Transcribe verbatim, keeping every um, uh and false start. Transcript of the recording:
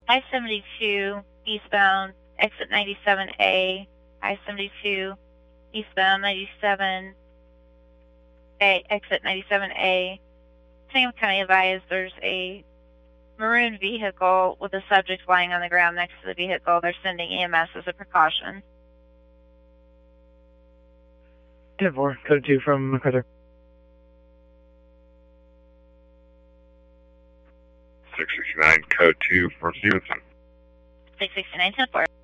I seventy-two eastbound, exit ninety-seven A. I seventy-two eastbound, ninety-seven A, exit ninety-seven A. Same County advised there's a maroon vehicle with a subject lying on the ground next to the vehicle. They're sending E M S as a precaution. ten four, code two from MacArthur. six sixty-nine, code two from Stevenson. six sixty-nine, ten four.